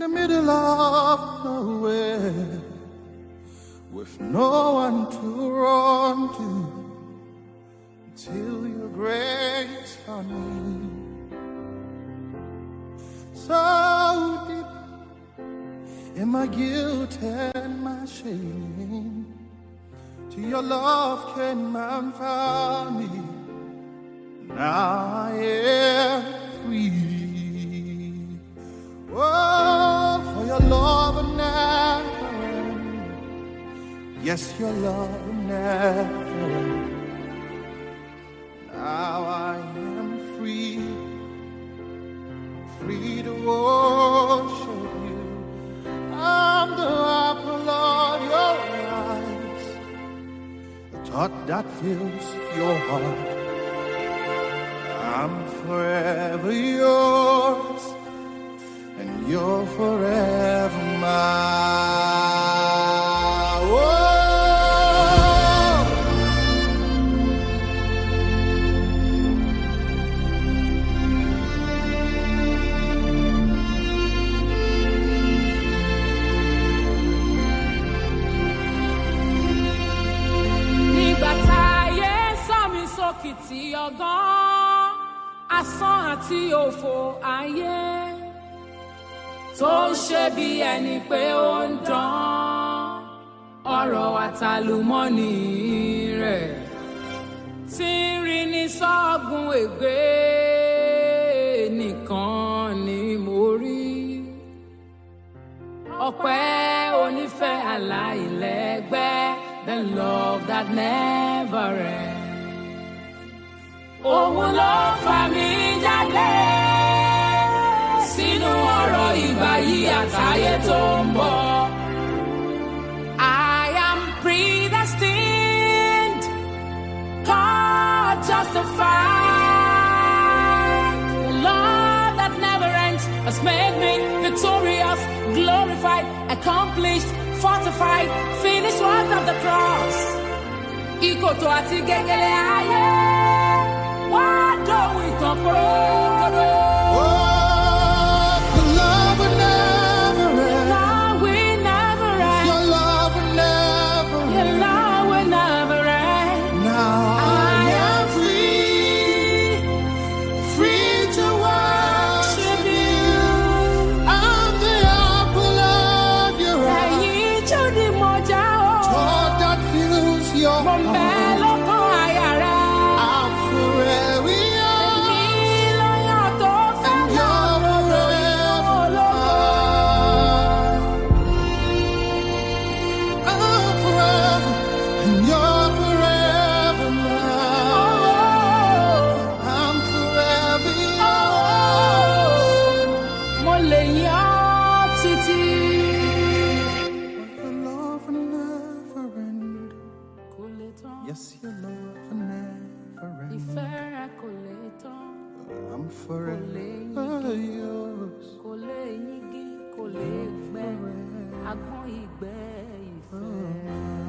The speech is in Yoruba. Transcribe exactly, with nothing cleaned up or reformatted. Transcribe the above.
the middle of nowhere, with no one to run to, till your grace found me. So deep in my guilt and my shame, to your love came and found me. Now I am free. Oh, for your love will never end. Yes, your love will never end. Now I am free, free to worship you. I'm the apple of your eyes, the thought that fills your heart. I'm forever yours, and you're forever mine. Whoa. Nígbà táyé sọ mí sókìtì ọgán, asán àti òfò ayé tó ń ṣe bí ẹni pé ó ń dán ọ̀rọ̀ àtàlùmọ́nì rẹ̀ tí ń rí ní sọ́gun ègbé nìkan ni mo rí. Ọpẹ́ onífẹ́ aláìlẹ́gbẹ́, the love that never ends. Òun ló fà mí jáde sínú ọ̀rọ̀ ìgbà yìí àtayé tó ń bọ̀. I am predestined, God justified. The love that never ends has made me victorious, glorified, accomplished, fortified, finished work of the cross. Ìkòtò àti gẹ́gẹ́lẹ́ ayé. Why don't we talk about it? Oh, the love will never end. Love will never end. Your love will never end. Your love will never end. Now I am free, free to worship you. I'm the apple of your eye, Ẹ̀yin tó di mọ́jà o. thought that fills your Mo ń bẹ heart. lọ́kàn àyà rẹ̀. I'm forever yours, Ní lọ́yàn tó fẹ́ and you're forever mine. I'm forever, and you're forever mine. I'm forever yours. Mo lè yàn títí. Your love will never end. Kò lè tán. Yes, your love will never end. Ìfẹ́ rẹ̀ kò lè tán. I'm forever yours. Kò lè yígi, kò lè gbẹ. Agbọ́n ìgbẹ́ ìfẹ́.